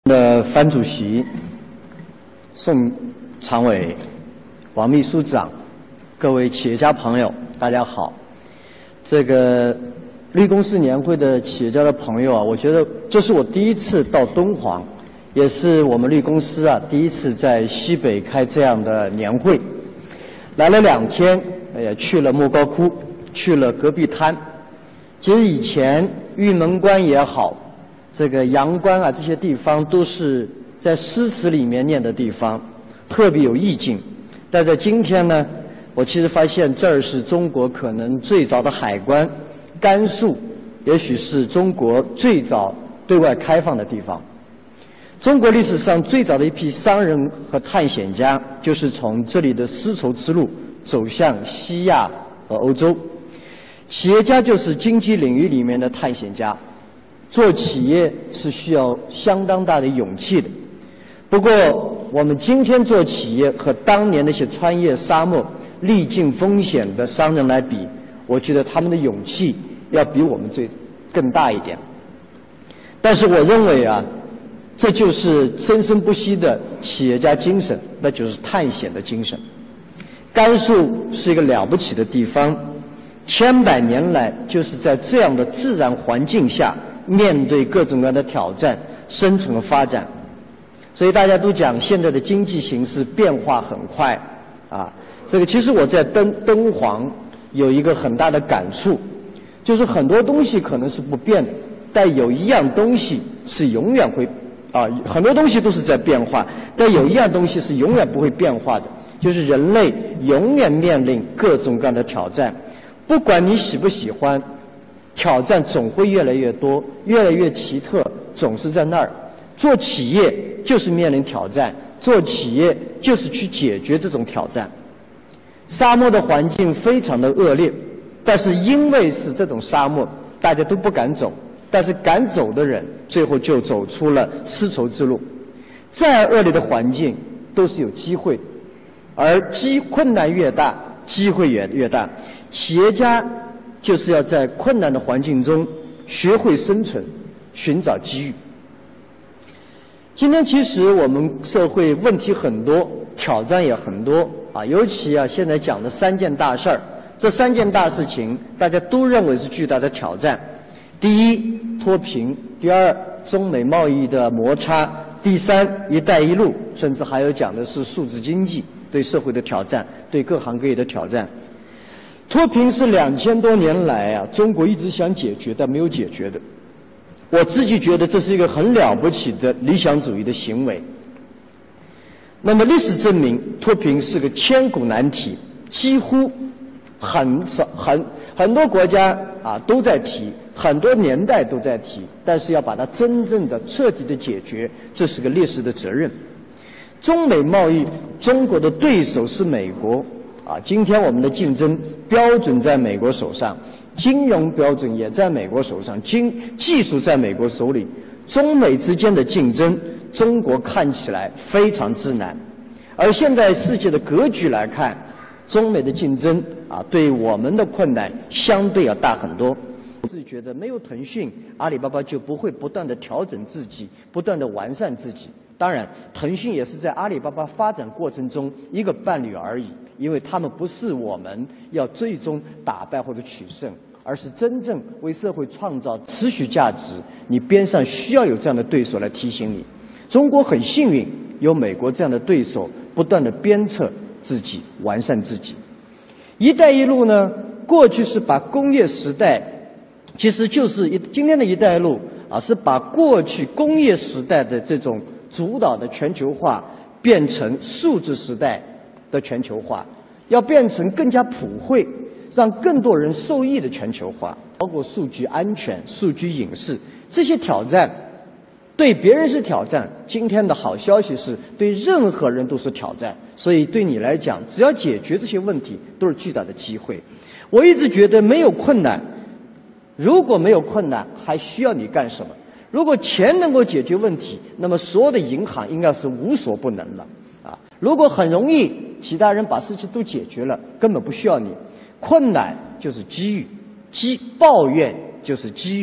范主席、宋常委、王秘书长、各位企业家朋友，大家好。这个绿公司年会的企业家的朋友啊，我觉得这是我第一次到敦煌，也是我们绿公司啊第一次在西北开这样的年会。来了2天，也去了莫高窟，去了戈壁滩。其实以前玉门关也好，这个阳关啊，这些地方都是在诗词里面念的地方，特别有意境。但在今天呢，我其实发现这儿是中国可能最早的海关，甘肃也许是中国最早对外开放的地方。中国历史上最早的一批商人和探险家，就是从这里的丝绸之路走向西亚和欧洲。企业家就是经济领域里面的探险家。做企业是需要相当大的勇气的，不过我们今天做企业和当年那些穿越沙漠、历尽风险的商人来比，我觉得他们的勇气要比我们更大一点。但是我认为啊，这就是生生不息的企业家精神，那就是探险的精神。甘肃是一个了不起的地方，千百年来就是在这样的自然环境下面对各种各样的挑战，生存和发展。所以大家都讲现在的经济形势变化很快啊。这个其实我在敦煌有一个很大的感触，就是很多东西可能是不变的，但有一样东西是永远会很多东西都是在变化，但有一样东西是永远不会变化的，就是人类永远面临各种各样的挑战，不管你喜不喜欢，挑战总会越来越多，越来越奇特，总是在那儿。做企业就是面临挑战，做企业就是去解决这种挑战。沙漠的环境非常的恶劣，但是因为是这种沙漠，大家都不敢走，但是敢走的人最后就走出了丝绸之路。再恶劣的环境都是有机会的，而困难越大，机会也越大。企业家就是要在困难的环境中学会生存，寻找机遇。今天其实我们社会问题很多，挑战也很多啊，尤其现在讲的3件大事儿，这3件大事情大家都认为是巨大的挑战。第一，脱贫；第二，中美贸易的摩擦；第三，一带一路，甚至还有讲的是数字经济对社会的挑战，对各行各业的挑战。脱贫是2000多年来中国一直想解决但没有解决的。我自己觉得这是一个很了不起的理想主义的行为。那么历史证明，脱贫是个千古难题，几乎很多国家都在提，很多年代都在提，但是要把它真正的彻底的解决，这是个历史的责任。中美贸易，中国的对手是美国今天我们的竞争标准在美国手上，金融标准也在美国手上，技术在美国手里。中美之间的竞争，中国看起来非常之难。而现在世界的格局来看，中美的竞争对我们的困难相对要大很多。我自己觉得没有腾讯，阿里巴巴就不会不断的调整自己，不断的完善自己。当然，腾讯也是在阿里巴巴发展过程中一个伴侣而已，因为他们不是我们要最终打败或者取胜，而是真正为社会创造持续价值。你边上需要有这样的对手来提醒你。中国很幸运有美国这样的对手，不断的鞭策自己，完善自己。一带一路呢，过去是把工业时代，其实就是今天的一带一路是把过去工业时代的这种主导的全球化变成数字时代的全球化，要变成更加普惠，让更多人受益的全球化，包括数据安全、数据隐私，这些挑战对别人是挑战，今天的好消息是对任何人都是挑战，所以对你来讲，只要解决这些问题都是巨大的机会。我一直觉得没有困难，如果没有困难还需要你干什么？如果钱能够解决问题，那么所有的银行应该是无所不能了如果很容易，其他人把事情都解决了，根本不需要你。困难就是机遇，抱怨就是机遇，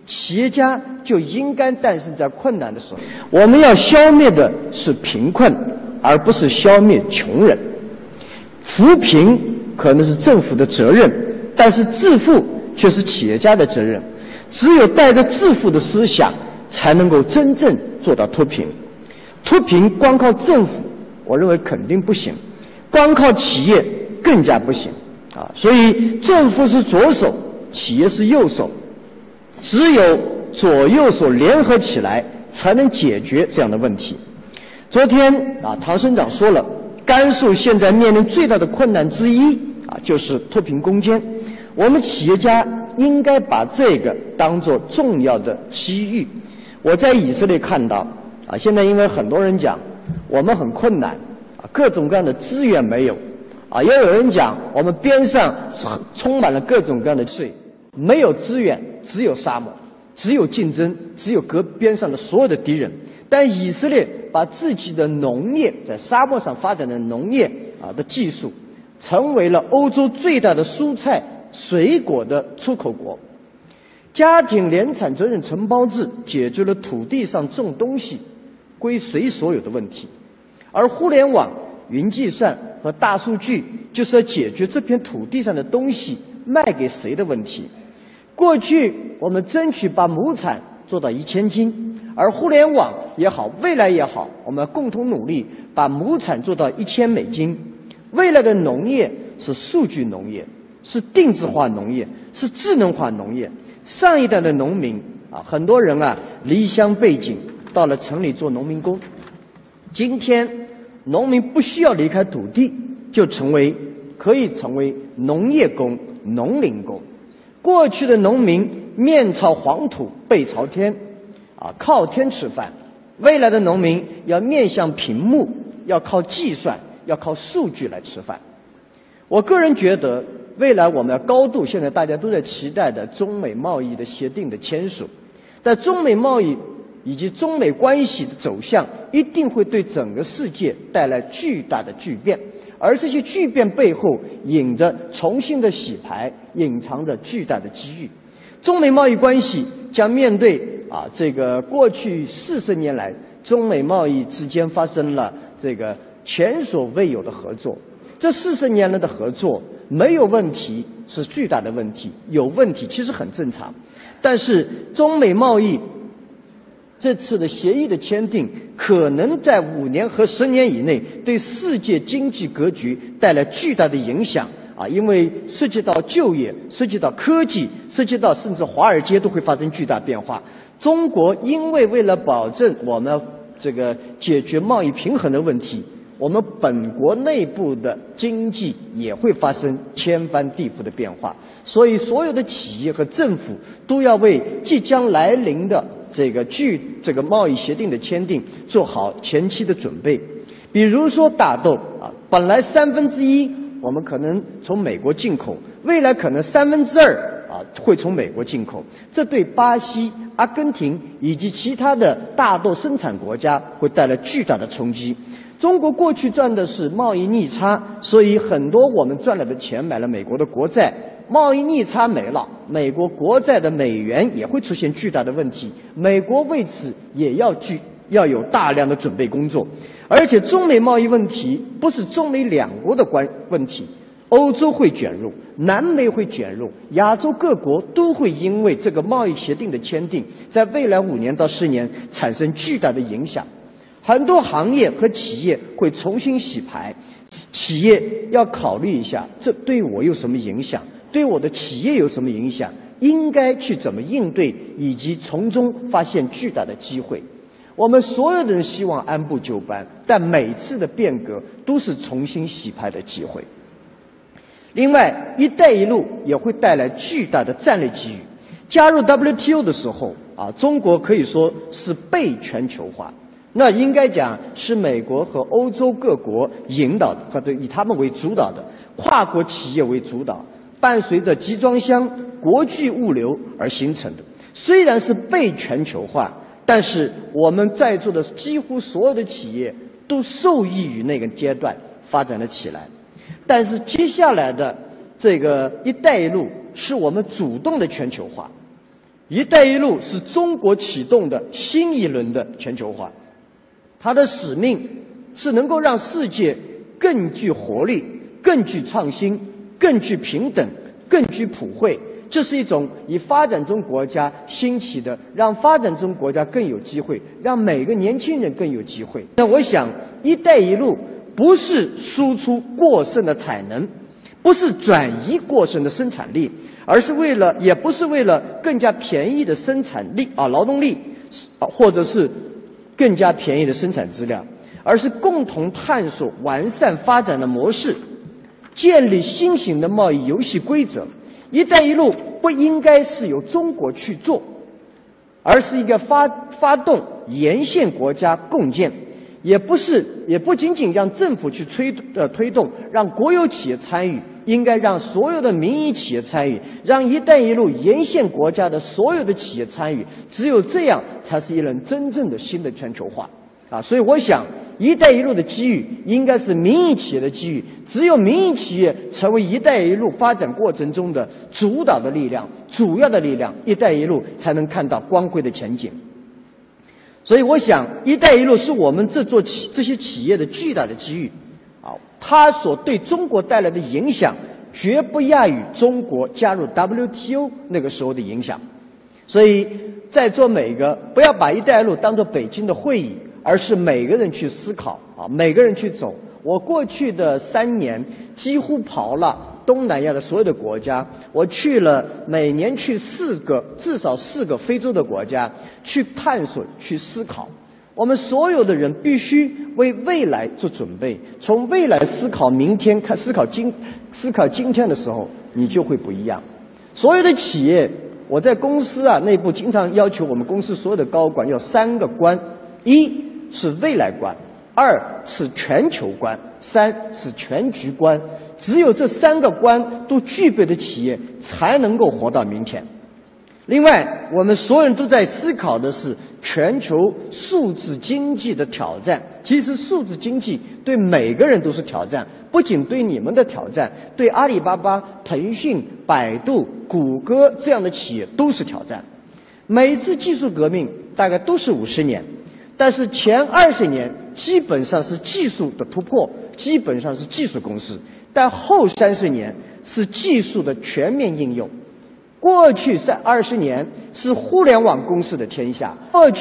企业家就应该诞生在困难的时候。我们要消灭的是贫困，而不是消灭穷人。扶贫可能是政府的责任，但是致富却是企业家的责任。只有带着致富的思想，才能够真正做到脱贫。脱贫光靠政府，我认为肯定不行；光靠企业更加不行。所以政府是左手，企业是右手，只有左右手联合起来，才能解决这样的问题。昨天唐省长说了，甘肃现在面临最大的困难之一就是脱贫攻坚。我们企业家应该把这个当作重要的机遇。我在以色列看到现在因为很多人讲我们很困难各种各样的资源没有也有人讲我们边上充满了各种各样的税，没有资源，只有沙漠，只有竞争，只有边上的所有的敌人。但以色列把自己的农业，在沙漠上发展的农业的技术，成为了欧洲最大的蔬菜水果的出口国。家庭联产责任承包制解决了土地上种东西归谁所有的问题，而互联网、云计算和大数据就是要解决这片土地上的东西卖给谁的问题。过去我们争取把亩产做到1000斤，而互联网也好，未来也好，我们共同努力把亩产做到1000美金。未来的农业是数据农业，是定制化农业，是智能化农业。上一代的农民很多人离乡背井到了城里做农民工。今天农民不需要离开土地，就可以成为农业工、农林工。过去的农民面朝黄土背朝天靠天吃饭，未来的农民要面向屏幕，要靠计算，要靠数据来吃饭。我个人觉得未来我们要高度，现在大家都在期待的中美贸易的协定的签署，但中美贸易以及中美关系的走向一定会对整个世界带来巨大的巨变，而这些巨变背后隐着重新的洗牌，隐藏着巨大的机遇。中美贸易关系将面对这个过去40年来中美贸易之间发生了这个前所未有的合作。这40年来的合作没有问题是巨大的问题，有问题其实很正常。但是中美贸易这次的协议的签订，可能在5年和10年以内对世界经济格局带来巨大的影响因为涉及到就业，涉及到科技，涉及到甚至华尔街都会发生巨大变化。中国因为了保证我们这个解决贸易平衡的问题，我们本国内部的经济也会发生天翻地覆的变化，所以所有的企业和政府都要为即将来临的这个贸易协定的签订做好前期的准备。比如说大豆本来1/3我们可能从美国进口，未来可能2/3会从美国进口，这对巴西、阿根廷以及其他的大豆生产国家会带来巨大的冲击。中国过去赚的是贸易逆差，所以很多我们赚来的钱买了美国的国债，贸易逆差没了，美国国债的美元也会出现巨大的问题，美国为此也要有大量的准备工作。而且中美贸易问题不是中美两国的问题，欧洲会卷入，南美会卷入，亚洲各国都会因为这个贸易协定的签订，在未来5年到10年产生巨大的影响。很多行业和企业会重新洗牌，企业要考虑一下，这对我有什么影响，对我的企业有什么影响，应该去怎么应对，以及从中发现巨大的机会。我们所有的人希望按部就班，但每次的变革都是重新洗牌的机会。另外，一带一路也会带来巨大的战略机遇。加入 WTO 的时候中国可以说是被全球化，那应该讲是美国和欧洲各国引导的，或者以他们为主导的，跨国企业为主导，伴随着集装箱、国际物流而形成的。虽然是被全球化，但是我们在座的几乎所有的企业都受益于那个阶段发展了起来。但是接下来的这个一带一路是我们主动的全球化， 一带一路是中国启动的新一轮的全球化，它的使命是能够让世界更具活力、更具创新、更具平等、更具普惠。这是一种以发展中国家兴起的，让发展中国家更有机会，让每个年轻人更有机会。那我想，一带一路不是输出过剩的产能，不是转移过剩的生产力，也不是为了更加便宜的生产力劳动力或者是更加便宜的生产质量，而是共同探索完善发展的模式，建立新型的贸易游戏规则。一带一路不应该是由中国去做，而是一个发动沿线国家共建，也不仅仅让政府去推动，让国有企业参与，应该让所有的民营企业参与，让一带一路沿线国家的所有的企业参与，只有这样才是一轮真正的新的全球化所以我想，一带一路的机遇应该是民营企业的机遇，只有民营企业成为一带一路发展过程中的主导的力量、主要的力量，一带一路才能看到光辉的前景。所以我想，一带一路是我们这些企业的巨大的机遇它所对中国带来的影响绝不亚于中国加入 WTO 那个时候的影响。所以在座每个不要把一带一路当作北京的会议，而是每个人去思考每个人去走。我过去的3年几乎跑了东南亚的所有的国家，我每年去至少4个非洲的国家去探索、去思考。我们所有的人必须为未来做准备，从未来思考明天，思考今天的时候，你就会不一样。所有的企业，我在公司内部经常要求我们公司所有的高管要3个观：一是未来观，2是全球观，3是全局观。只有这3个观都具备的企业，才能够活到明天。另外，我们所有人都在思考的是全球数字经济的挑战。其实数字经济对每个人都是挑战，不仅对你们的挑战，对阿里巴巴、腾讯、百度、谷歌这样的企业都是挑战。每次技术革命大概都是50年，但是前20年基本上是技术的突破，基本上是技术公司，但后30年是技术的全面应用。过去20年是互联网公司的天下，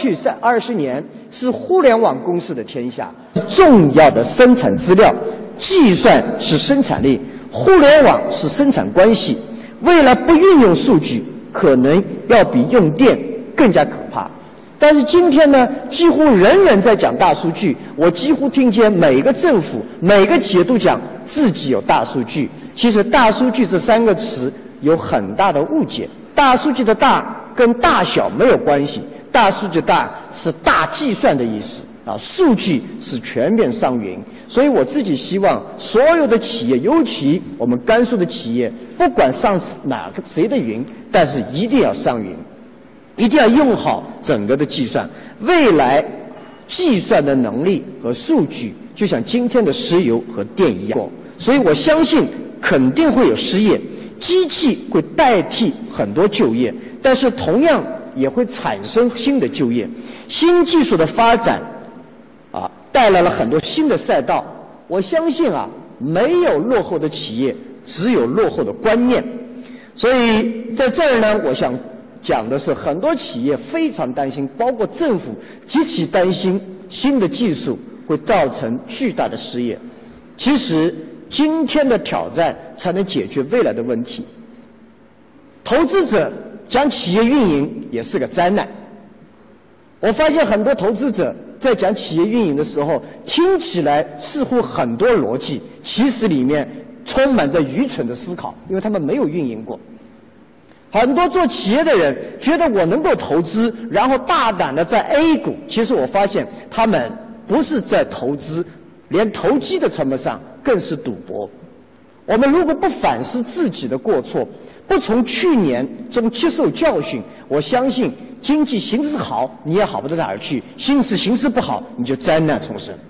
重要的生产资料，计算是生产力，互联网是生产关系。未来不运用数据，可能要比用电更加可怕。但是今天呢，几乎人人在讲大数据，我几乎听见每个政府、每个企业都讲自己有大数据。其实大数据这3个词有很大的误解，大数据的大跟大小没有关系，大数据大是大计算的意思数据是全面上云。所以我自己希望所有的企业，尤其我们甘肃的企业，不管上谁的云，但是一定要上云，一定要用好整个的计算。未来计算的能力和数据就像今天的石油和电一样，所以我相信肯定会有失业，机器会代替很多就业，但是同样也会产生新的就业。新技术的发展带来了很多新的赛道。我相信没有落后的企业，只有落后的观念。所以在这儿呢，我想讲的是，很多企业非常担心，包括政府极其担心新的技术会造成巨大的失业。其实今天的挑战才能解决未来的问题。投资者讲企业运营也是个灾难。我发现很多投资者在讲企业运营的时候，听起来似乎很多逻辑，其实里面充满着愚蠢的思考，因为他们没有运营过。很多做企业的人觉得我能够投资，然后大胆的在 A 股，其实我发现他们不是在投资，连投机的成本上更是赌博。我们如果不反思自己的过错，不从去年中接受教训，我相信经济形势好你也好不到哪儿去，形势不好你就灾难丛生。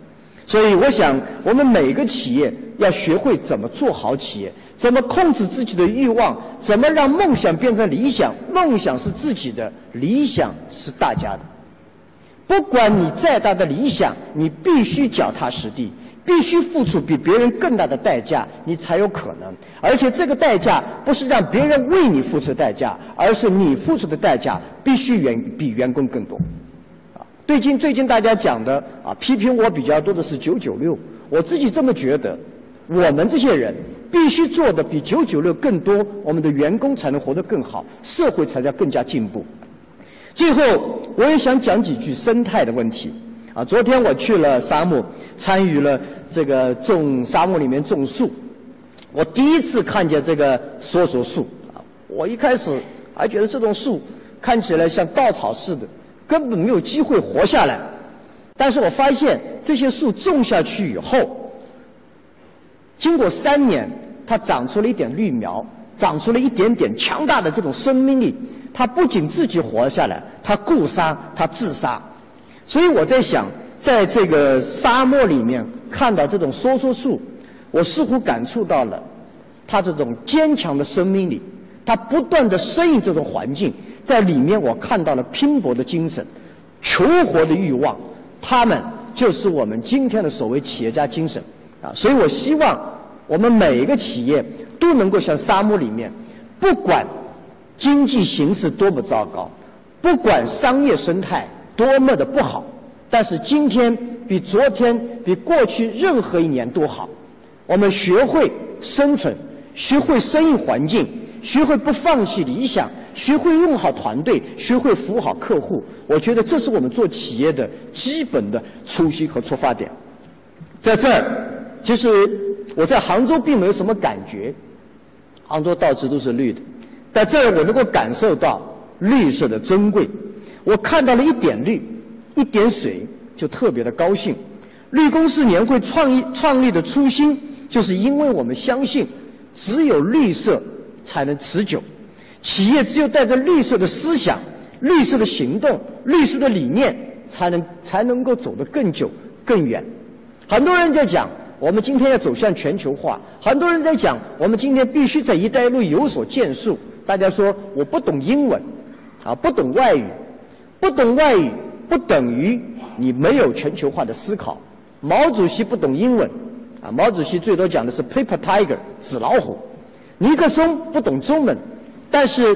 所以我想，我们每个企业要学会怎么做好企业，怎么控制自己的欲望，怎么让梦想变成理想。梦想是自己的，理想是大家的。不管你再大的理想，你必须脚踏实地，必须付出比别人更大的代价，你才有可能。而且这个代价不是让别人为你付出代价，而是你付出的代价必须比员工更多。最近大家讲的批评我比较多的是996，我自己这么觉得，我们这些人必须做的比996更多，我们的员工才能活得更好，社会才叫更加进步。最后，我也想讲几句生态的问题。昨天我去了沙漠，参与了这个沙漠里面种树。我第一次看见这个梭梭树我一开始还觉得这种树看起来像稻草似的，根本没有机会活下来。但是我发现这些树种下去以后，经过3年，它长出了一点绿苗，长出了一点点强大的这种生命力。它不仅自己活下来，它固杀，它自杀。所以我在想，在这个沙漠里面看到这种梭梭树，我似乎感触到了它这种坚强的生命力，它不断地适应这种环境，在里面我看到了拼搏的精神，求活的欲望，他们就是我们今天的所谓企业家精神所以我希望我们每一个企业都能够像沙漠里面，不管经济形势多么糟糕，不管商业生态多么的不好，但是今天比昨天比过去任何一年都好。我们学会生存，学会适应环境，学会不放弃理想，学会用好团队，学会服务好客户。我觉得这是我们做企业的基本的初心和出发点。在这儿，其实我在杭州并没有什么感觉，杭州到处都是绿的，在这儿我能够感受到绿色的珍贵。我看到了一点绿，一点水，就特别的高兴。绿公司年会创立的初心，就是因为我们相信，只有绿色才能持久。企业只有带着绿色的思想、绿色的行动、绿色的理念，才能够走得更久、更远。很多人在讲，我们今天要走向全球化；很多人在讲，我们今天必须在“一带一路”有所建树。大家说我不懂英文，不懂外语。不懂外语不等于你没有全球化的思考。毛主席不懂英文，毛主席最多讲的是 paper tiger 纸老虎。尼克松不懂中文，但是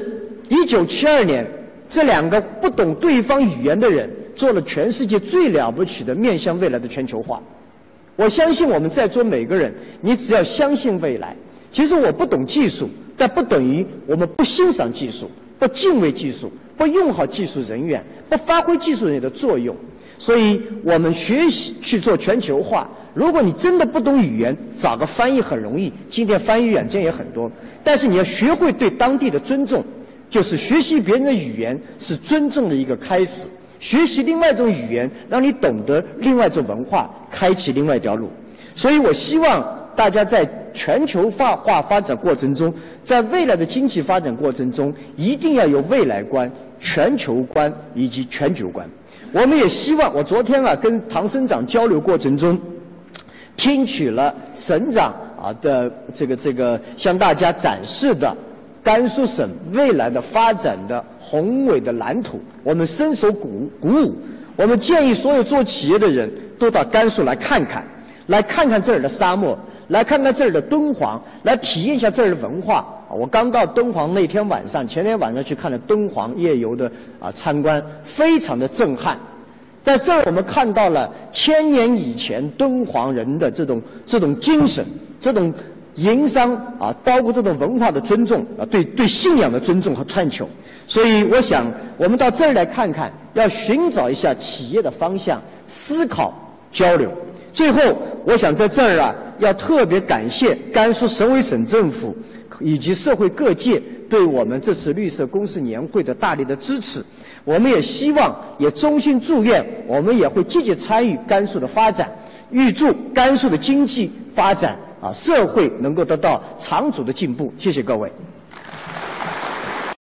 1972年，这2个不懂对方语言的人做了全世界最了不起的面向未来的全球化。我相信我们在座每个人，你只要相信未来。其实我不懂技术，但不等于我们不欣赏技术，不敬畏技术，不用好技术人员，不发挥技术人员的作用。所以我们学习去做全球化。如果你真的不懂语言，找个翻译很容易，今天翻译软件也很多。但是你要学会对当地的尊重，就是学习别人的语言是尊重的一个开始。学习另外一种语言，让你懂得另外一种文化，开启另外一条路。所以我希望大家在全球化发展过程中，在未来的经济发展过程中，一定要有未来观、全球观以及全球观。我们也希望，我昨天跟唐省长交流过程中，听取了省长的这个向大家展示的甘肃省未来的发展的宏伟的蓝图，我们深受鼓舞。我们建议所有做企业的人都到甘肃来看看，来看看这儿的沙漠，来看看这儿的敦煌，来体验一下这儿的文化。我刚到敦煌那天晚上，前天晚上去看了敦煌夜游的参观，非常的震撼。在这儿我们看到了1000年以前敦煌人的这种精神，这种营商包括这种文化的尊重对信仰的尊重和探求。所以我想我们到这儿来看看，要寻找一下企业的方向，思考交流。最后我想在这儿要特别感谢甘肃省委省政府以及社会各界对我们这次绿色公司年会的大力的支持。我们也希望，也衷心祝愿，我们也会积极参与甘肃的发展，预祝甘肃的经济发展社会能够得到长足的进步。谢谢各位。